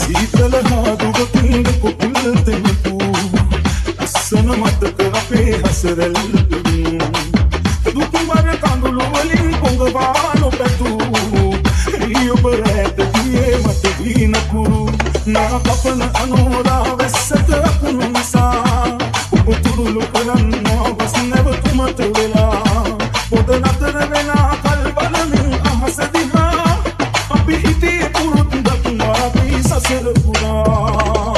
සීතල හාදුවකින් කුකුල් තෙමපු අස්සන මතක අපේ හසරල් දුකුවර කඳුළු වලින් පොඟවා නොපැතු ඔබ රැට ගියේ මට වීනකුරු නා කපන අනෝරා වැස්සක අකුණු නිසා ඔබ තුරුළු කරන්නා වස් නැවතුමට වෙලා පොද නතර වෙලා කල් බලමින් අහස දිහා අපි හිතේ පුරුද්දක් වාගේ සසර පුරා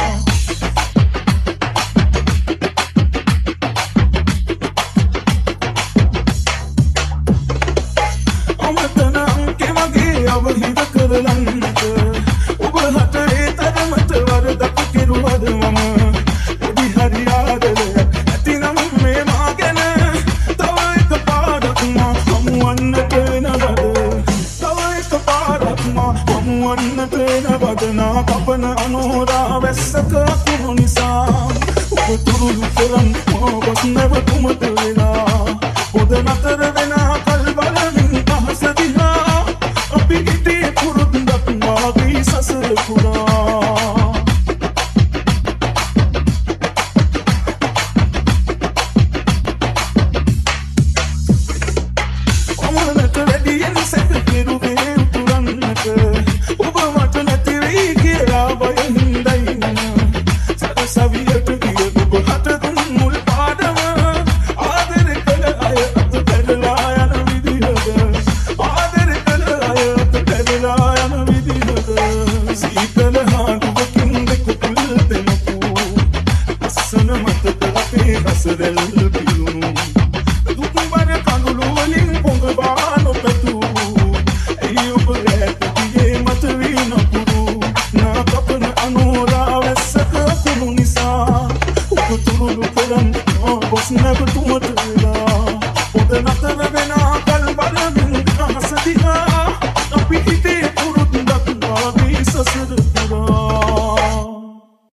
අමතනම් කෙමගේ අවහිර කරලන්නට ඔබ හතරේ තරමට වරදක් කෙරුවද මම ඔබි හරි ආදරයක් ඇතිනම් මේ මා ගැන තව එක පාඩක් මා හමුවන්නට වෙනවද තව එක පාඩක් මා හමුවන්නට වෙනවද නා කපන අනෝරා වැස්සක අකුණු නිසා ඔබ තුරුළු කරන් ඔබස් නැවතුමට වෙලා පොද නතර වෙලා කල් බලමින් අහස දිහා අපි හිතේ පුරුද්දක් වාගේ සසර පුරා ඔමනට වැඩියෙන් සැක කෙරුවේ උතුරන්නට ඔබ මට නැති වෙයි කියලා බයින්දයි සරසවියට ගිය ඔබ හට දුන් මුල් පාඩම ආදර කළ අය අත පැනලා යන විදිහද ආදර කළ අය අත පැනලා යන විදිහද සීතල හාදුවකින් කුකුල් තෙමපු අස්සන මතක අපේ හසරල් පිරුණු දුකුවර කඳුළු වලින් පොඟවා නොපැතු ඔබ රැට ගියේ මට වීනකුරු නා කපන අනෝරා වැස්සක අකුණු නිසා ඔබ තුරුළු කරන් ඔබස් නැවතුමට